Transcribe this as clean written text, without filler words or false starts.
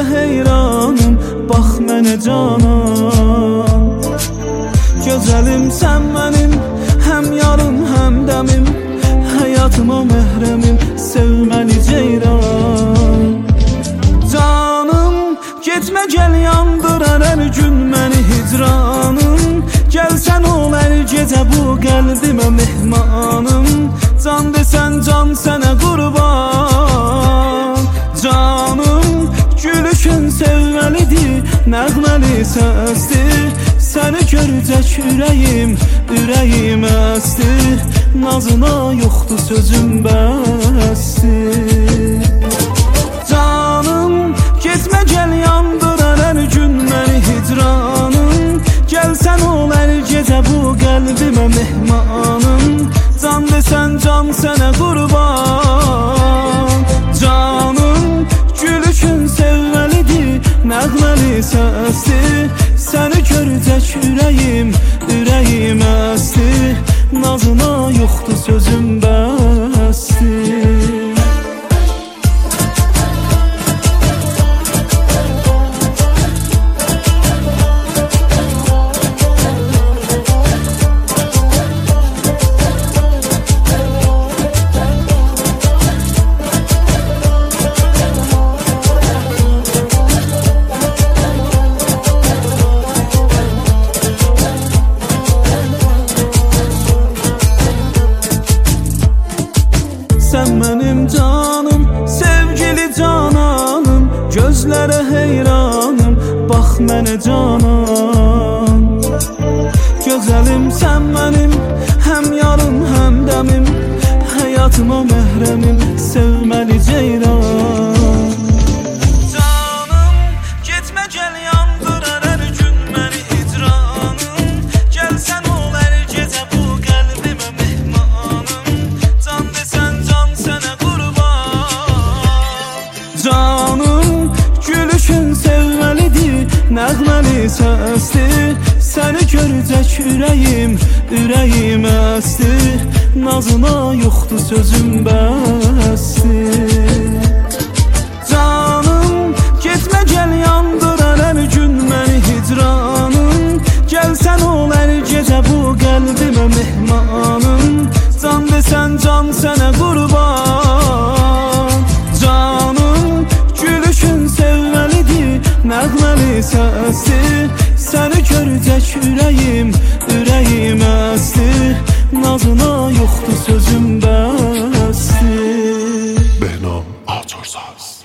heyranım, bax mənə canan. Gözəlim sən mənim, həm yarım, həm dəmim, həyatıma məhrəmim, sevməli ceyran. Canım, getmə gəl yandır hər gün məni hicranım. Gəlsən ol hər gecə bu qəlbimə mehmanım. Can desən can sənə qurban. Canım, gülüşün sevməlidir, nəğməli səsdir. Səni görəcək ürəyim əsdir. Nazına yoxdur sözüm bəsdir. Canım, getmə gəl yandır hər gün məni hicranım. Gəlsən ol hər gecə bu qəlbimə mehmanım. Can desən can sənə qurban. Canım, gülüşün sevməlidir, nəğməli səsdir. Səni görəcək ürəyim əsdir. Nazına yoxdur sözüm bəsdir. Sən mənim canım, sevgili cananım. Gözlərə heyranım, bax mənə canan. Gözəlim sən mənim, həm yarım, həm dəmim, həyatıma məhrəmim, sevməli ceyran. Canım, getmə gəl yandır hər gün məni hicranım. Gəlsən ol hər gecə bu qəlbimə mehmanım. Can desən can sənə qurban. Canım, gülüşün sevməlidir, nəğməli səsdir. Səni görəcək ürəyim əsdir. Nazına yoxdur sözüm bəsdir. Canım, getmə gəl yandır hər gün məni hicranım. Gəlsən ol hər gecə bu qəlbimə mehmanım. Can desən can sənə qurban. Canım, gülüşün sevməlidir, nəğməli səsdir. Səni görəcək ürəyim əsdir. Nazına yoxdur sözüm bəsdir. Behnam Ağçorsaz.